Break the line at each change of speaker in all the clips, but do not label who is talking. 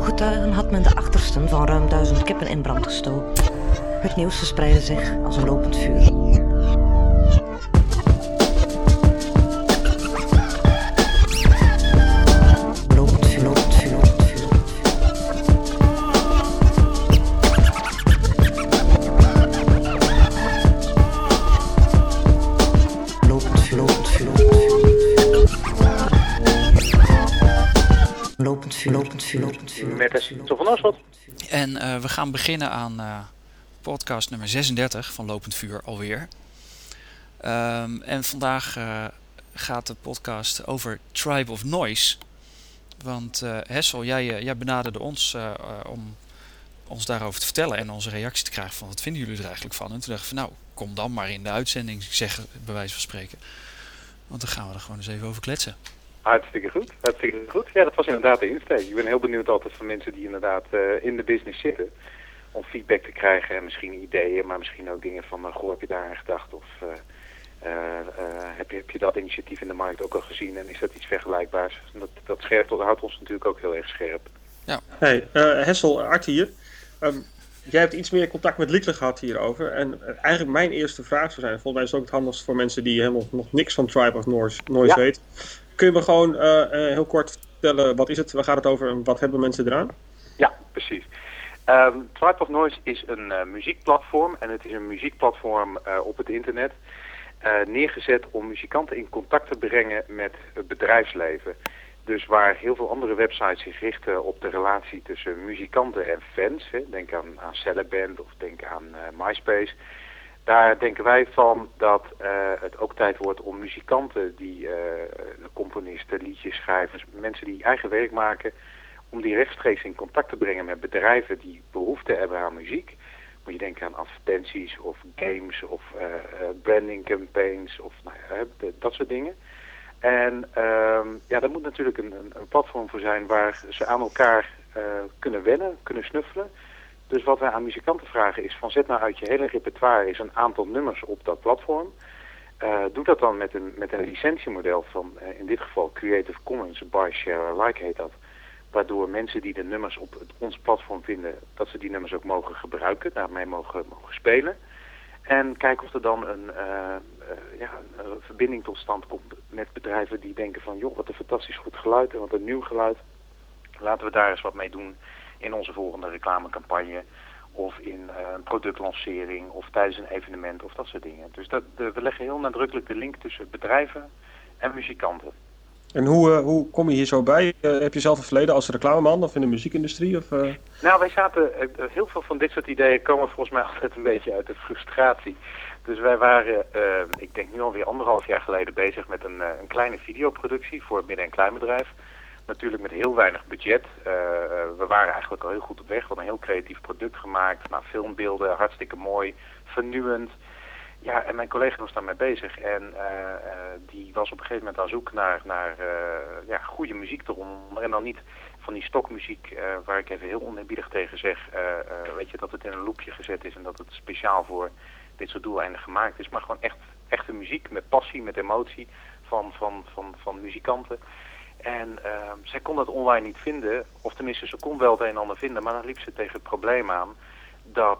ooggetuigen had men de achtersten van ruim 1000 kippen in brand gestoken. Het nieuws verspreidde zich als een lopend vuur.
Met Hessel van Oorschot.
En we gaan beginnen aan podcast nummer 36 van Lopend Vuur alweer. En vandaag gaat de podcast over Tribe of Noise. Want Hessel, jij benaderde ons om ons daarover te vertellen en onze reactie te krijgen van wat vinden jullie er eigenlijk van. En toen dacht ik van nou, kom dan maar in de uitzending, zeggen bij wijze van spreken. Want dan gaan we er gewoon eens even over kletsen.
Hartstikke goed. Ja, dat was inderdaad de insteek. Ik ben heel benieuwd altijd van mensen die inderdaad in de business zitten. Om feedback te krijgen en misschien ideeën, maar misschien ook dingen van, goh, heb je daar aan gedacht? Of heb je dat initiatief in de markt ook al gezien en is dat iets vergelijkbaars? Dat houdt ons natuurlijk ook heel erg scherp.
Ja.
Hey, Hessel, Art hier. Jij hebt iets meer contact met Liekle gehad hierover. En eigenlijk mijn eerste vraag zou zijn, volgens mij is het ook het handigst voor mensen die helemaal nog niks van Tribe of Noise weten. Kun je me gewoon heel kort vertellen, wat is het, waar gaat het over en wat hebben mensen eraan?
Ja, precies. Tribe of Noise is een muziekplatform en het is een muziekplatform op het internet. Neergezet om muzikanten in contact te brengen met het bedrijfsleven. Dus waar heel veel andere websites zich richten op de relatie tussen muzikanten en fans. Hè. Denk aan Celeband of denk aan MySpace. Daar denken wij van dat het ook tijd wordt om muzikanten, die componisten, liedjeschrijvers, mensen die eigen werk maken, om die rechtstreeks in contact te brengen met bedrijven die behoefte hebben aan muziek. Moet je denken aan advertenties of games of branding campaigns of dat soort dingen. En daar moet natuurlijk een platform voor zijn waar ze aan elkaar kunnen wennen, kunnen snuffelen. Dus wat wij aan muzikanten vragen is van zet nou uit je hele repertoire eens een aantal nummers op dat platform. Doe dat dan met een licentiemodel van in dit geval Creative Commons by Share Alike heet dat. Waardoor mensen die de nummers op ons platform vinden, dat ze die nummers ook mogen gebruiken, daarmee mogen spelen. En kijken of er dan een verbinding tot stand komt met bedrijven die denken van joh, wat een fantastisch goed geluid en wat een nieuw geluid. Laten we daar eens wat mee doen in onze volgende reclamecampagne of in een productlancering of tijdens een evenement of dat soort dingen. Dus we leggen heel nadrukkelijk de link tussen bedrijven en muzikanten.
En hoe kom je hier zo bij? Heb je zelf een verleden als reclameman of in de muziekindustrie? Of,
Nou, wij zaten, heel veel van dit soort ideeën komen volgens mij altijd een beetje uit de frustratie. Dus wij waren, ik denk nu alweer 1,5 jaar geleden bezig met een kleine videoproductie voor het midden- en kleinbedrijf. Natuurlijk met heel weinig budget. We waren eigenlijk al heel goed op weg. We hadden een heel creatief product gemaakt. Nou, filmbeelden, hartstikke mooi, vernieuwend. Ja, en mijn collega was daarmee bezig. En die was op een gegeven moment aan zoek naar goede muziek eronder. En dan niet van die stokmuziek waar ik even heel oneerbiedig tegen zeg. Weet je, dat het in een loopje gezet is en dat het speciaal voor dit soort doeleinden gemaakt is. Maar gewoon echte muziek met passie, met emotie van muzikanten. En zij kon dat online niet vinden, of tenminste ze kon wel het een en ander vinden, maar dan liep ze tegen het probleem aan dat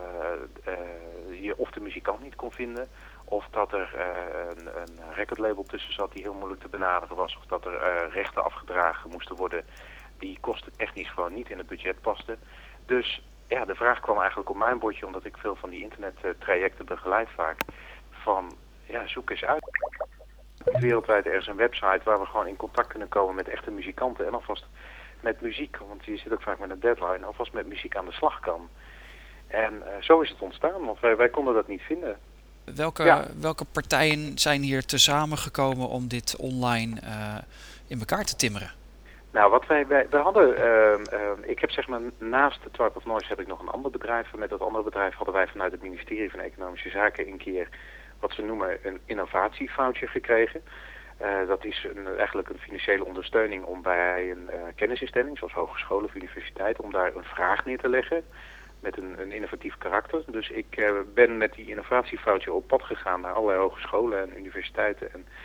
je of de muzikant niet kon vinden, of dat er een recordlabel tussen zat die heel moeilijk te benaderen was, of dat er rechten afgedragen moesten worden die kostentechnisch gewoon niet in het budget pasten. Dus ja, de vraag kwam eigenlijk op mijn bordje, omdat ik veel van die internettrajecten begeleid vaak, van ja, zoek eens uit. Wereldwijd ergens een website waar we gewoon in contact kunnen komen met echte muzikanten en alvast met muziek, want je zit ook vaak met een deadline, alvast met muziek aan de slag kan. En zo is het ontstaan, want wij konden dat niet vinden.
Welke partijen zijn hier tezamen gekomen om dit online in elkaar te timmeren?
Nou, wat wij hadden, ik heb zeg maar naast de Tribe of Noise heb ik nog een ander bedrijf. Met dat andere bedrijf hadden wij vanuit het ministerie van Economische Zaken een keer wat ze noemen een innovatievoucher gekregen. Dat is eigenlijk een financiële ondersteuning om bij een kennisinstelling, zoals hogescholen of universiteiten, om daar een vraag neer te leggen met een innovatief karakter. Dus ik ben met die innovatievoucher op pad gegaan naar allerlei hogescholen en universiteiten en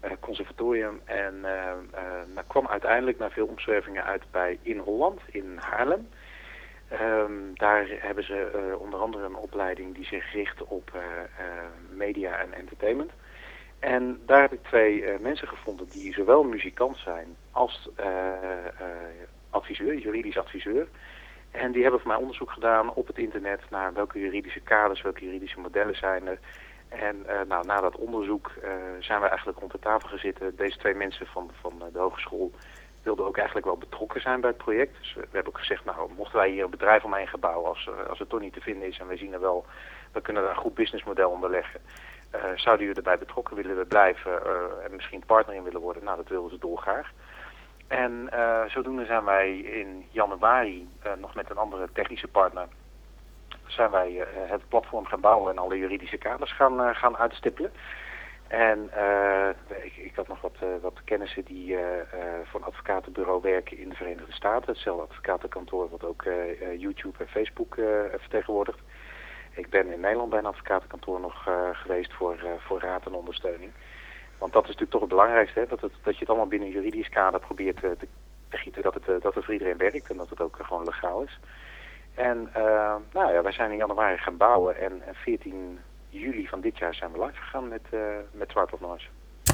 conservatorium. En kwam uiteindelijk na veel omzwervingen uit bij In Holland in Haarlem. Daar hebben ze onder andere een opleiding die zich richt op media en entertainment. En daar heb ik 2 mensen gevonden die zowel muzikant zijn als adviseur, juridisch adviseur. En die hebben voor mij onderzoek gedaan op het internet naar welke juridische kaders, welke juridische modellen zijn er. En na dat onderzoek zijn we eigenlijk rond de tafel gezeten. Deze 2 mensen van de hogeschool wilden ook eigenlijk wel betrokken zijn bij het project. Dus we hebben ook gezegd, nou, mochten wij hier een bedrijf omheen gaan bouwen als het toch niet te vinden is en wij zien er wel, we kunnen daar een goed businessmodel onder leggen. Zouden jullie erbij betrokken willen blijven en misschien partner in willen worden? Nou, dat wilden ze dolgraag. En zodoende zijn wij in januari nog met een andere technische partner zijn wij het platform gaan bouwen en alle juridische kaders gaan uitstippelen. En ik had nog wat kennissen die voor een advocatenbureau werken in de Verenigde Staten. Hetzelfde advocatenkantoor wat ook YouTube en Facebook vertegenwoordigt. Ik ben in Nederland bij een advocatenkantoor nog geweest voor raad en ondersteuning. Want dat is natuurlijk toch het belangrijkste, hè? Dat je het allemaal binnen een juridisch kader probeert te gieten, dat het voor iedereen werkt en dat het ook gewoon legaal is. En wij zijn in januari gaan bouwen en 14 juli van dit jaar zijn we live gegaan met Tribe of Noise.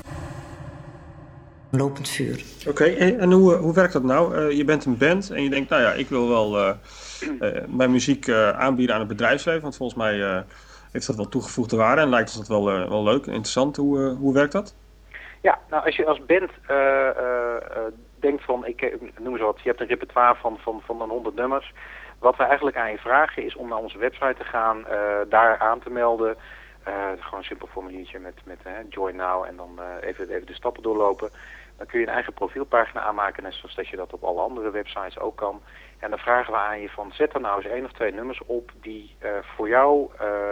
Lopend vuur.
Oké, en hoe werkt dat nou? Je bent een band en je denkt, nou ja, ik wil wel mijn muziek aanbieden aan het bedrijfsleven, want volgens mij heeft dat wel toegevoegde waarde en lijkt ons dat wel leuk en interessant. Hoe werkt dat?
Ja, nou als je als band denkt van, ik noem eens wat, je hebt een repertoire van een 100 nummers. Wat we eigenlijk aan je vragen is om naar onze website te gaan, daar aan te melden. Gewoon een simpel formuliertje met join now en dan even de stappen doorlopen. Dan kun je een eigen profielpagina aanmaken, net zoals dat je dat op alle andere websites ook kan. En dan vragen we aan je van, zet er nou eens 1 of 2 nummers op die voor jou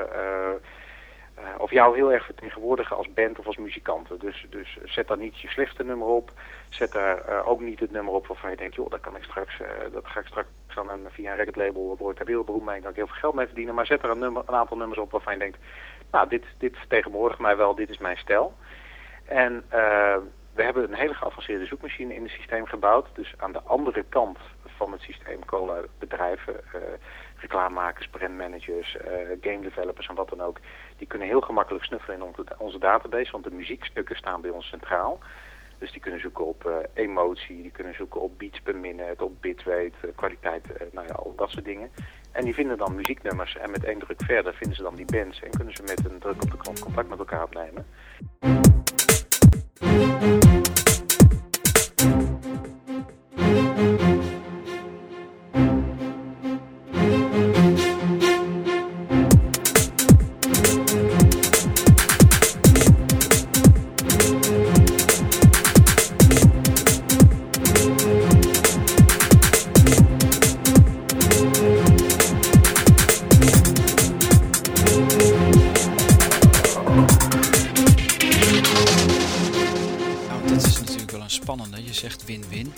of jou heel erg vertegenwoordigen als band of als muzikanten. Dus zet daar niet je slechtste nummer op. Zet daar ook niet het nummer op waarvan je denkt, joh, dat ga ik straks via een recordlabel, word ik daar wereldberoemd mee, kan ik heel veel geld mee verdienen. Maar zet er een aantal nummers op waarvan je denkt, nou, dit vertegenwoordigt mij wel, dit is mijn stijl. En we hebben een hele geavanceerde zoekmachine in het systeem gebouwd. Dus aan de andere kant van het systeem komen bedrijven, reclamemakers, brandmanagers, game developers en wat dan ook. Die kunnen heel gemakkelijk snuffelen in onze database, want de muziekstukken staan bij ons centraal. Dus die kunnen zoeken op emotie, die kunnen zoeken op beats per minute, op bitrate, kwaliteit, al dat soort dingen. En die vinden dan muzieknummers en met 1 druk verder vinden ze dan die bands en kunnen ze met een druk op de knop contact met elkaar opnemen.
Je zegt win-win.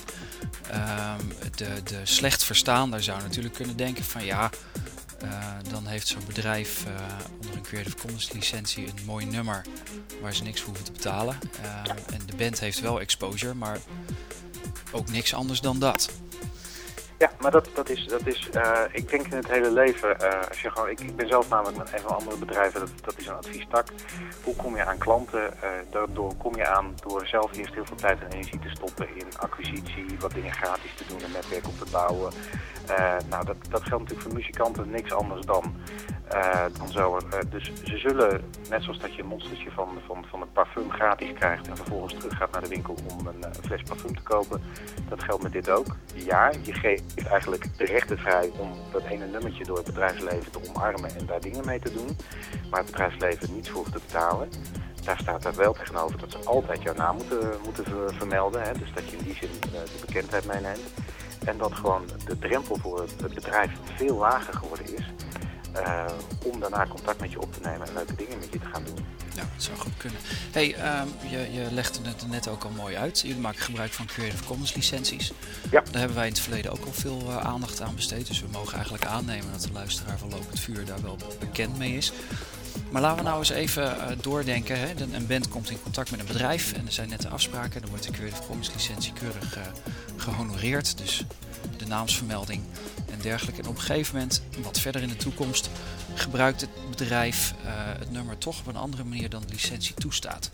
De slecht verstaander zou natuurlijk kunnen denken van ja, dan heeft zo'n bedrijf onder een Creative Commons licentie een mooi nummer waar ze niks voor hoeven te betalen. En de band heeft wel exposure, maar ook niks anders dan dat.
Ja, maar dat is ik denk in het hele leven, als je gewoon, ik ben zelf namelijk met een van andere bedrijven, dat is een adviestak. Hoe kom je aan klanten? Daardoor kom je aan door zelf eerst heel veel tijd en energie te stoppen in acquisitie, wat dingen gratis te doen, een netwerk op te bouwen. Dat geldt natuurlijk voor muzikanten niks anders dan zo. Dus ze zullen, net zoals dat je een monstertje van een parfum gratis krijgt en vervolgens terug gaat naar de winkel om een fles parfum te kopen. Dat geldt met dit ook. Ja, je geeft eigenlijk de rechten vrij om dat ene nummertje door het bedrijfsleven te omarmen en daar dingen mee te doen. Maar het bedrijfsleven niets voor hoeft te betalen. Daar staat er wel tegenover dat ze altijd jouw naam moeten vermelden. Hè? Dus dat je in die zin de bekendheid meeneemt. En dat gewoon de drempel voor het bedrijf veel lager geworden is. Om daarna contact met je op te nemen en leuke dingen met je te gaan doen.
Ja, dat zou goed kunnen. Hey, je legde het net ook al mooi uit. Jullie maken gebruik van Creative Commons licenties.
Ja.
Daar hebben wij in het verleden ook al veel aandacht aan besteed. Dus we mogen eigenlijk aannemen dat de luisteraar van Lopend Vuur daar wel bekend mee is. Maar laten we nou eens even doordenken. Hè? Een band komt in contact met een bedrijf en er zijn net de afspraken. Dan wordt de Creative Commons licentie keurig gehonoreerd. Dus de naamsvermelding en dergelijke. En op een gegeven moment, wat verder in de toekomst, gebruikt het bedrijf het nummer toch op een andere manier dan de licentie toestaat.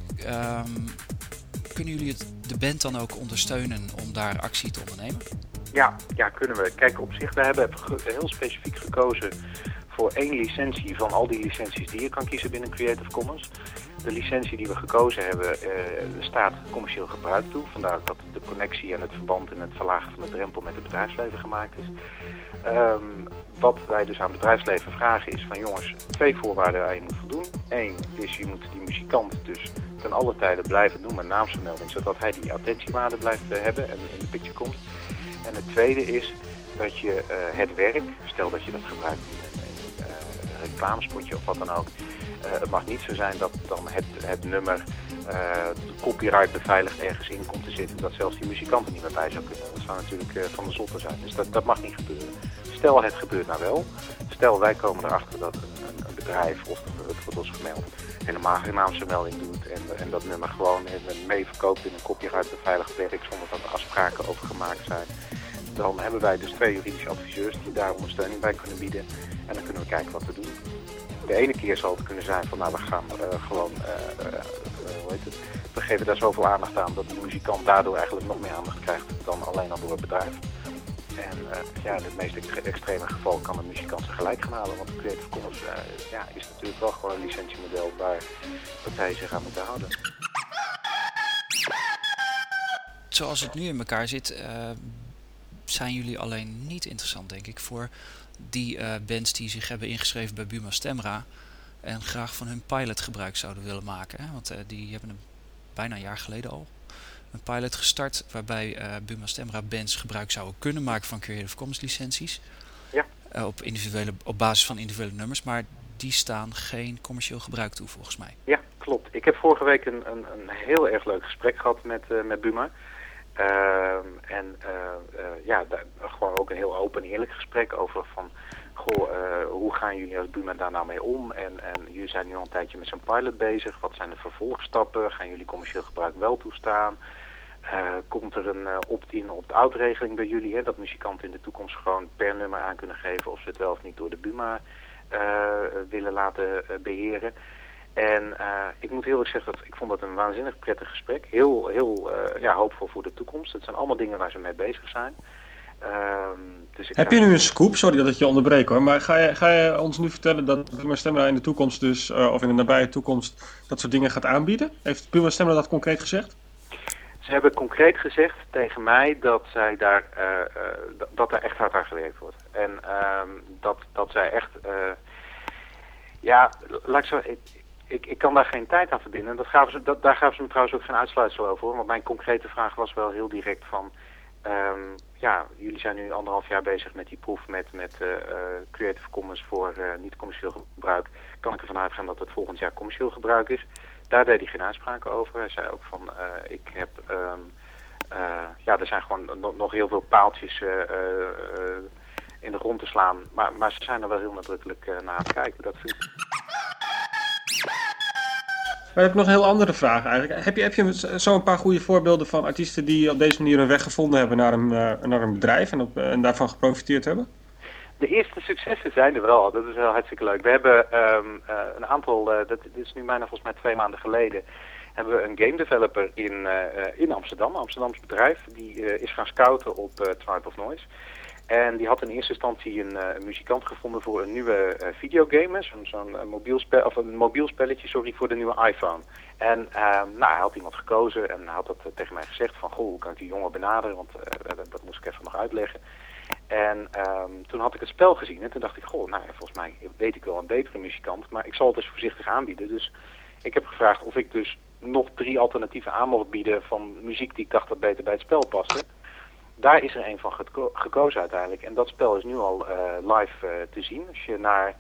Kunnen jullie de band dan ook ondersteunen om daar actie te ondernemen?
Ja, kunnen we. Kijk, op zich, we hebben heel specifiek gekozen voor 1 licentie van al die licenties die je kan kiezen binnen Creative Commons. De licentie die we gekozen hebben staat commercieel gebruik toe. Vandaar dat de connectie en het verband en het verlagen van de drempel met het bedrijfsleven gemaakt is. Wat wij dus aan het bedrijfsleven vragen is van jongens, 2 voorwaarden waar je moet voldoen. 1 is je moet die muzikant dus ten alle tijde blijven doen met naamsvermelding, zodat hij die attentiewaarde blijft hebben en in de picture komt. En het tweede is dat je het werk, stel dat je dat gebruikt in een reclamespotje of wat dan ook. Het mag niet zo zijn dat dan het nummer copyright beveiligd ergens in komt te zitten, dat zelfs die muzikant er niet meer bij zou kunnen. Dat zou natuurlijk van de zotte zijn. Dus dat mag niet gebeuren. Stel het gebeurt nou wel. Stel wij komen erachter dat een bedrijf, of het wordt ons gemeld, helemaal geen naamsvermelding doet en dat nummer gewoon mee verkoopt in een copyright beveiligd werk zonder dat er afspraken over gemaakt zijn. Dan hebben wij dus 2 juridische adviseurs die daar ondersteuning bij kunnen bieden en dan kunnen we kijken wat we doen. De ene keer zal het kunnen zijn van nou we gaan we geven daar zoveel aandacht aan dat de muzikant daardoor eigenlijk nog meer aandacht krijgt dan alleen al door het bedrijf. En in het meest extreme geval kan een muzikant zijn gelijk gaan halen, want de Creative Commons is natuurlijk wel gewoon een licentiemodel waar partijen zich aan moeten houden.
Zoals het nu in elkaar zit, zijn jullie alleen niet interessant, denk ik, voor die bands die zich hebben ingeschreven bij Buma Stemra en graag van hun pilot gebruik zouden willen maken. Hè? Want die hebben bijna een jaar geleden al een pilot gestart waarbij Buma Stemra bands gebruik zouden kunnen maken van Creative Commons licenties.
Ja.
Op basis van individuele nummers, maar die staan geen commercieel gebruik toe volgens mij.
Ja, klopt. Ik heb vorige week een heel erg leuk gesprek gehad met Buma. Gewoon ook een heel open en eerlijk gesprek over van hoe gaan jullie als Buma daar nou mee om? En jullie zijn nu al een tijdje met zo'n pilot bezig. Wat zijn de vervolgstappen? Gaan jullie commercieel gebruik wel toestaan? Komt er een opt-in, opt-out regeling bij jullie? Hè? Dat muzikanten in de toekomst gewoon per nummer aan kunnen geven of ze het wel of niet door de Buma willen laten beheren. En ik moet heel erg zeggen dat ik vond dat een waanzinnig prettig gesprek. Heel hoopvol voor de toekomst. Het zijn allemaal dingen waar ze mee bezig zijn. Dus
heb je nu een scoop? Sorry dat ik je onderbreek hoor. Maar ga je ons nu vertellen dat Buma Stemra in de toekomst dus, of in de nabije toekomst, dat soort dingen gaat aanbieden? Heeft Buma Stemra dat concreet gezegd?
Ze hebben concreet gezegd tegen mij dat zij daar echt hard aan gewerkt wordt. En dat zij echt... laat ik zo... Ik kan daar geen tijd aan verbinden. Daar gaven ze me trouwens ook geen uitsluitsel over. Hoor. Want mijn concrete vraag was wel heel direct van... jullie zijn nu 1,5 jaar bezig met die proef met Creative Commons voor niet-commercieel gebruik. Kan ik ervan uitgaan dat het volgend jaar commercieel gebruik is? Daar deed hij geen uitspraak over. Hij zei ook van, er zijn gewoon nog heel veel paaltjes in de grond te slaan. Maar ze zijn er wel heel nadrukkelijk naar aan het kijken. Dat vind ik...
Maar ik heb nog een heel andere vraag eigenlijk. Heb je zo een paar goede voorbeelden van artiesten die op deze manier een weg gevonden hebben naar een bedrijf en daarvan geprofiteerd hebben?
De eerste successen zijn er wel. Dat is wel hartstikke leuk. We hebben een aantal, dit is nu bijna volgens mij 2 maanden geleden, hebben we een game developer in Amsterdam, een Amsterdams bedrijf, die is gaan scouten op Tribe of Noise. En die had in eerste instantie een muzikant gevonden voor een nieuwe videogame, zo'n mobiel spelletje voor de nieuwe iPhone. En hij had iemand gekozen en hij had dat tegen mij gezegd van, hoe kan ik die jongen benaderen, want dat moest ik even nog uitleggen. En toen had ik het spel gezien en toen dacht ik, volgens mij weet ik wel een betere muzikant, maar ik zal het dus voorzichtig aanbieden. Dus ik heb gevraagd of ik dus nog 3 alternatieven aan mocht bieden van muziek die ik dacht dat beter bij het spel paste. Daar is er een van gekozen uiteindelijk. En dat spel is nu al live te zien. Als je naar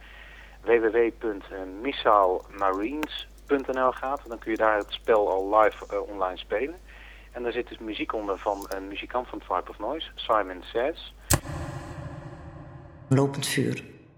www.missilemarines.nl gaat, dan kun je daar het spel al live online spelen. En daar zit dus muziek onder van een muzikant van Tribe of Noise, Simon Says.
Lopend vuur.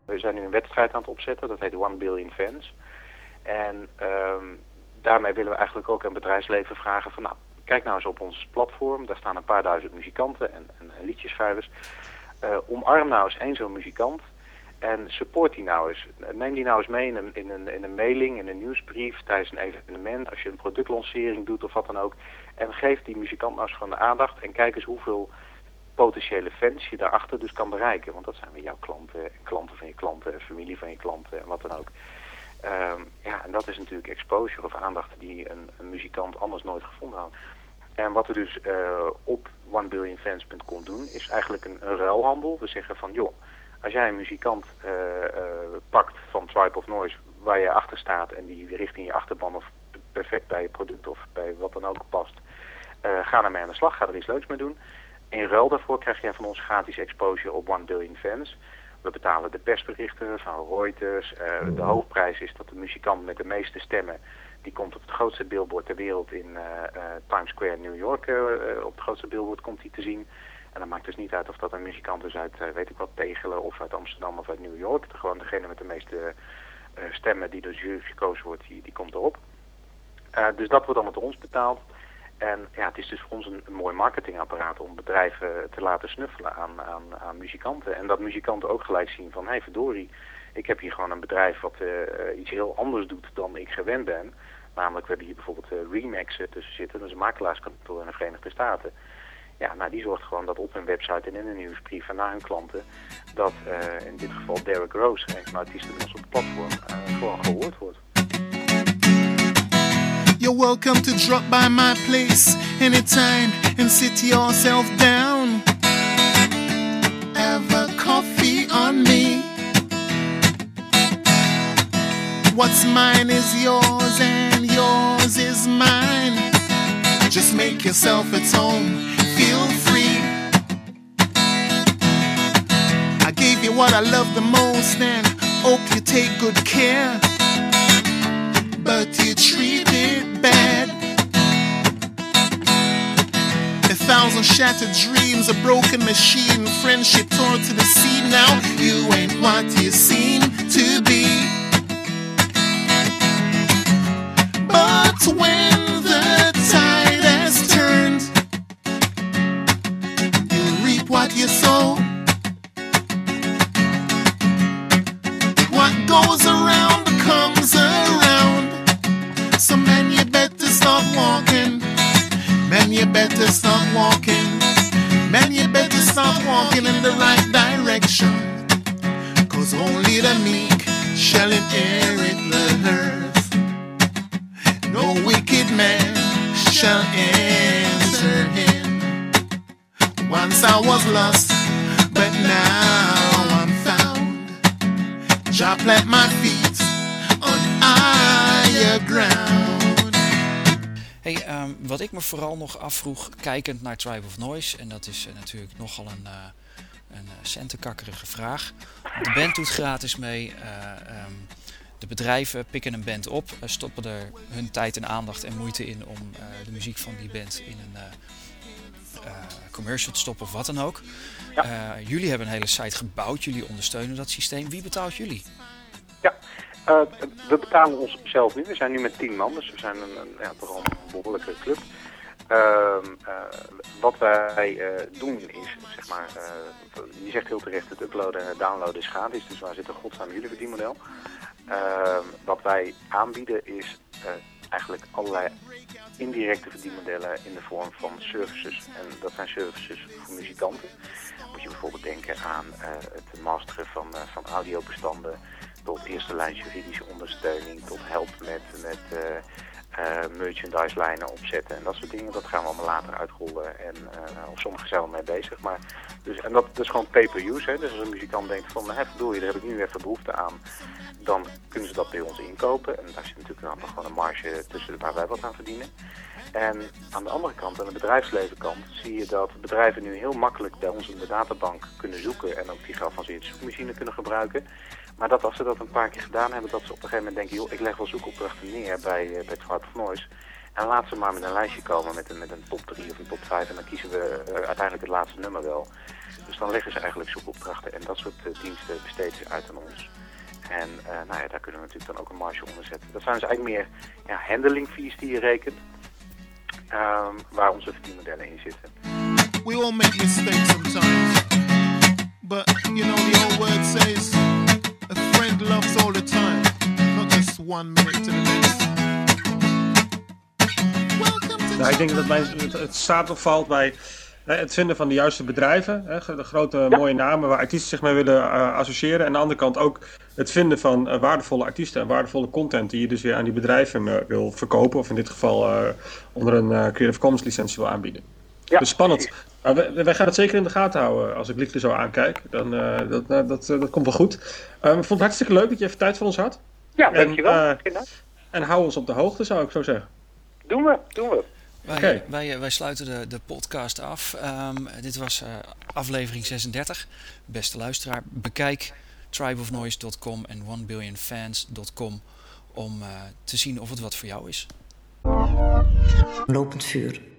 We zijn nu een wedstrijd aan het opzetten, dat heet 1 Billion Fans. En daarmee willen we eigenlijk ook aan het bedrijfsleven vragen van, nou, kijk nou eens op ons platform. Daar staan een paar duizend muzikanten en liedjesschrijvers. Omarm nou eens één zo'n muzikant en support die nou eens. Neem die nou eens mee in een mailing, in een nieuwsbrief, tijdens een evenement, als je een productlancering doet of wat dan ook. En geef die muzikant nou eens gewoon de aandacht en kijk eens hoeveel potentiële fans je daarachter dus kan bereiken. Want dat zijn weer jouw klanten en klanten van je klanten en familie van je klanten en wat dan ook. En dat is natuurlijk exposure of aandacht die een muzikant anders nooit gevonden had. En wat we dus op 1billionfans.com doen, is eigenlijk een ruilhandel. We zeggen van, joh, als jij een muzikant pakt van Tribe of Noise waar je achter staat en die richting je achterban of perfect bij je product of bij wat dan ook past, ga ermee aan de slag, ga er iets leuks mee doen. In ruil daarvoor krijg je van ons gratis exposure op 1 Billion Fans. We betalen de persberichten van Reuters. De hoofdprijs is dat de muzikant met de meeste stemmen, die komt op het grootste billboard ter wereld in Times Square in New York. Op het grootste billboard komt hij te zien. En dan maakt dus niet uit of dat een muzikant is uit, weet ik wat, Tegelen of uit Amsterdam of uit New York. Gewoon degene met de meeste stemmen die door de jury gekozen wordt, die komt erop. Dus dat wordt allemaal door ons betaald. En ja, het is dus voor ons een mooi marketingapparaat om bedrijven te laten snuffelen aan muzikanten. En dat muzikanten ook gelijk zien van, hé verdorie, ik heb hier gewoon een bedrijf wat iets heel anders doet dan ik gewend ben. Namelijk, we hebben hier bijvoorbeeld Remax tussen zitten, dat is een makelaarskantoor in de Verenigde Staten. Ja, nou die zorgt gewoon dat op hun website en in een nieuwsbrief en naar hun klanten, dat in dit geval Derrick Rose, een van de artiesten bij ons op het platform, gewoon gehoord wordt.
You're welcome to drop by my place anytime and sit yourself down. Have a coffee on me. What's mine is yours and yours is mine. Just make yourself at home, feel free. I gave you what I love the most and hope you take good care. But you treat it bad. 1,000 shattered dreams, a broken machine, friendship torn to the sea. Now you ain't what you seem to be. But when the tide has turned, you reap what you sow. What goes around comes around. So man, you better start walking. Man, you better start walking. Man, you better start walking in the right direction. 'Cause only the meek shall inherit the earth. No wicked man shall enter in. Once I was lost, but now I'm found. Jah plant my feet on higher ground.
Hey, wat ik me vooral nog afvroeg, kijkend naar Tribe of Noise, en dat is natuurlijk nogal een centenkakkerige vraag. De band doet gratis mee. De bedrijven pikken een band op, stoppen er hun tijd en aandacht en moeite in om de muziek van die band in een commercial te stoppen of wat dan ook. Ja. Jullie hebben een hele site gebouwd, jullie ondersteunen dat systeem. Wie betaalt jullie?
Ja, we betalen onszelf nu. We zijn nu met 10 man, dus we zijn toch al een behoorlijke club. Wat wij doen is, zeg maar, je zegt heel terecht, het uploaden en het downloaden is gratis, dus waar zit een godsnaam jullie verdienmodel? Wat wij aanbieden is eigenlijk allerlei indirecte verdienmodellen in de vorm van services. En dat zijn services voor muzikanten. Moet je bijvoorbeeld denken aan het masteren van audiobestanden, tot eerste lijn juridische ondersteuning, tot help met merchandise lijnen opzetten en dat soort dingen. Dat gaan we allemaal later uitrollen en sommigen zijn we mee bezig. Maar, en dat is gewoon pay-per-use. Dus als een muzikant denkt van, verdorie, daar heb ik nu even behoefte aan, dan kunnen ze dat bij ons inkopen. En daar zit natuurlijk dan gewoon een marge tussen waar wij wat aan verdienen. En aan de andere kant, aan de bedrijfslevenkant, zie je dat bedrijven nu heel makkelijk bij ons in de databank kunnen zoeken en ook die geavanceerde zoekmachine kunnen gebruiken. Maar dat als ze dat een paar keer gedaan hebben, dat ze op een gegeven moment denken, joh, ik leg wel zoekopdrachten neer bij Tribe of Noise. En laat ze maar met een lijstje komen met een top 3 of een top 5 en dan kiezen we uiteindelijk het laatste nummer wel. Dus dan leggen ze eigenlijk zoekopdrachten en dat soort diensten besteden ze uit aan ons. En daar kunnen we natuurlijk dan ook een marge onder zetten. Dat zijn dus eigenlijk meer handling fees die je rekent, waar onze verdienmodellen in zitten.
We all make mistakes sometimes, but you know the old word says, a friend loves all the time, not just 1 minute to the next.
Nou, ik denk dat het staat of valt bij het vinden van de juiste bedrijven, de grote mooie namen waar artiesten zich mee willen associëren. En aan de andere kant ook het vinden van waardevolle artiesten en waardevolle content die je dus weer aan die bedrijven wil verkopen. Of in dit geval onder een Creative Commons licentie wil aanbieden. Ja. Dus spannend. Wij gaan het zeker in de gaten houden als ik Lieke zo aankijk. Dat komt wel goed. Ik vond het hartstikke leuk dat je even tijd voor ons had.
Ja, dankjewel.
En hou ons op de hoogte, zou ik zo zeggen.
Doen we.
Wij sluiten de podcast af. Dit was aflevering 36. Beste luisteraar, bekijk tribeofnoise.com en 1billionfans.com om te zien of het wat voor jou is.
Lopend vuur.